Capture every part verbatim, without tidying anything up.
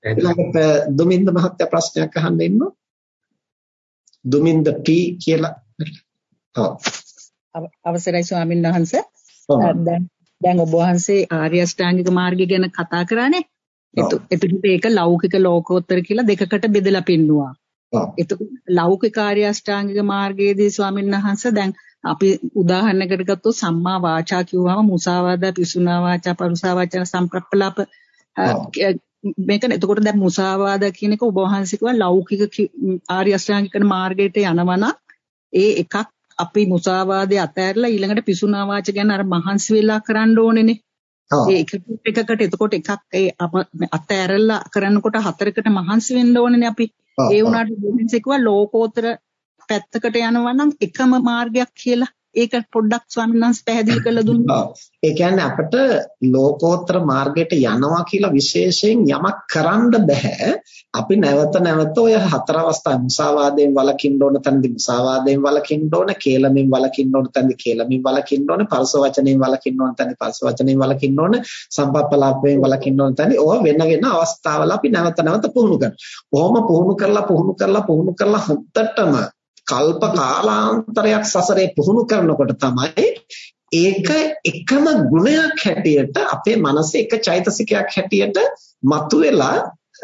ඊළඟට දුමින්ද මහත්තයා ප්‍රශ්නයක් අහන්න ඉන්නවා. දුමින්ද පී කියලා. ඔව්. අවසරයි ස්වාමීන් වහන්සේ. දැන් දැන් ඔබ වහන්සේ ආර්ය අෂ්ටාංගික මාර්ගය ගැන කතා කරානේ. එතකොට ඒක ලෞකික ලෝකෝත්තර කියලා දෙකකට බෙදලා පෙන්නුවා. එතකොට ලෞකික ආර්ය අෂ්ටාංගික මාර්ගයේදී ස්වාමීන් වහන්සේ දැන් අපි උදාහරණයකට ගත්තොත් සම්මා වාචා කිව්වම මුසාවාදා, පිසුනා වාචා, පරුසා වචන, සම්ප්‍රප්පලාප මේක. එතකොට දැන් මුසාවාදා කියන එක ඔබ වහන්සේ කිව්වා ලෞකික ආර්ය අෂ්ටාංගික මාර්ගයට යනවනම් ඒ එකක් අපි මුසාවාදේ අතහැරලා ඊළඟට පිසුනා වාච ගැන අර මහන්සි වෙලා කරන්න ඕනේනේ. ඒ එකකට එතකොට එකක් ඒ අතහැරලා කරනකොට හතරකට මහන්සි වෙන්න ඕනේනේ අපි. ඒ වුණාට දෙන්නේ කිව්වා ලෝකෝත්තර පැත්තකට යනවා නම් එකම මාර්ගයක් කියලා. ඒක පොඩ්ඩක් ස්වාමීන් වහන්සේ පැහැදිලි කරලා දුන්නා. ඒ කියන්නේ අපිට ලෝකෝත්තර මාර්ගයට යනවා කියලා විශේෂයෙන් යමක් කරන්න බෑ. අපි නැවත නැවත ඔය හතර අවස්ථා මුසාවාදයෙන් වළකින්න ඕන තැනදී මුසාවාදයෙන් වළකින්න ඕන, කේලමෙන් වළකින්න ඕන තැනදී කේලමෙන් වළකින්න ඕන, පරස වචනෙන් වළකින්න ඕන තැනදී පරස වචනෙන් වළකින්න ඕන, සම්පප්පලාපයෙන් වළකින්න ඕන තැනදී ඕවා වෙන වෙන අවස්ථාවල අපි නැවත නැවත පුහුණු කරනවා. කොහොම පුහුණු කරලා පුහුණු කරලා පුහුණු කරලා හොද්දටම කල්ප කාලාන්තරයක් සසරේ පුහුණු කරනකොට තමයි ඒක එකම ගුණයක් හැටියට අපේ මනසේ එක චෛතසිකයක් හැටියට මතුවෙලා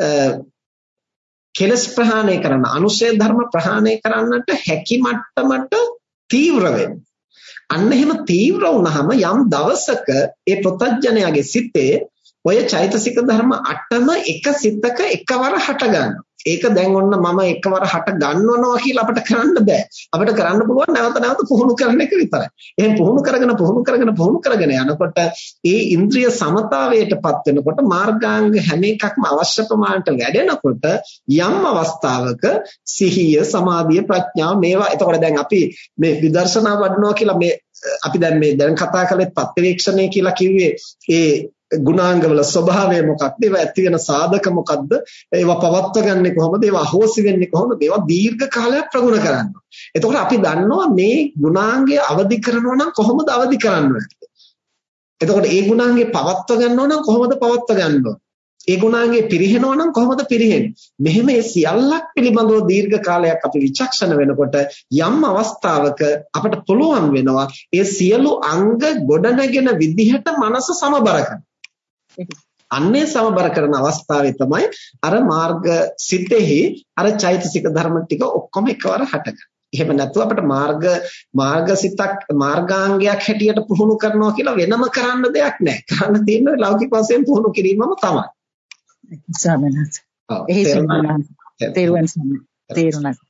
කෙලස් ප්‍රහාණය කරන, අනුශය ධර්ම ප්‍රහාණය කරන්නට හැකි මට්ටමට තීව්‍ර වෙන්නේ. අන්න එහෙම තීව්‍ර වුණාම යම් දවසක ඒ ප්‍රත්‍යඥයාගේ සිතේ ඔය චෛතසික ධර්ම අටම එක සිතක එකවර හට ගන්නවා. ඒක දැන් ඔන්න මම එකවර හට ගන්නවනවා කියලා අපිට කරන්න බෑ. අපිට කරන්න පුළුවන් නැවත නැවත පුහුණු කරන එක විතරයි. එහෙන් පුහුණු කරගෙන පුහුණු කරගෙන පුහුණු කරගෙන යනකොට ඒ ඉන්ද්‍රිය සමතාවයටපත් වෙනකොට මාර්ගාංග හැම එකක්ම අවශ්‍ය ප්‍රමාණයට වැඩෙනකොට යම් අවස්ථාවක සිහිය, සමාධිය, ප්‍රඥාව මේවා. එතකොට දැන් අපි මේ විදර්ශනා වඩනවා කියලා මේ අපි දැන් මේ දැන් කතා කළේ පත්‍වේක්ෂණය කියලා කිව්වේ ඒ ගුණාංගවල ස්වභාවය මොකක්ද? ඒවා ඇති වෙන සාධක මොකක්ද? ඒවා පවත්ව ගන්නෙ කොහොමද? ඒවා අහෝසි වෙන්නේ කොහොමද? ඒවා දීර්ඝ කාලයක් ප්‍රගුණ කරනවා. එතකොට අපි දන්නවා මේ ගුණාංගය අවදි කරනවා නම් කොහොමද අවදි කරන්නේ? එතකොට ඒ ගුණාංගේ පවත්ව ගන්නවා නම් කොහොමද පවත්ව ගන්නවා? ඒ ගුණාංගේ පිරිහෙනවා නම් කොහොමද පිරිහෙන්නේ? මෙහෙම මේ සියල්ලක් පිළිබඳව දීර්ඝ කාලයක් අපි විචක්ෂණ වෙනකොට යම් අවස්ථාවක අපට පුළුවන් වෙනවා ඒ සියලු අංග ගොඩනගෙන විදිහට මනස සමබර කරන්න. අන්නේ සමබර කරන අවස්ථාවේ තමයි අර මාර්ග සිතෙහි අර චෛතසික ධර්ම ටික ඔක්කොම එකවර හටගන්නේ. එහෙම නැතුව අපිට මාර්ග මාර්ගසිතක් මාර්ගාංගයක් හැටියට පුහුණු කරනවා කියලා වෙනම කරන්න දෙයක් නැහැ. කරන්න තියෙන්නේ ලෞකික වශයෙන් පුහුණු කිරීමම තමයි. සාමනස. එහි සම්මාන තේරුවන් සම්මාන තේරුණා.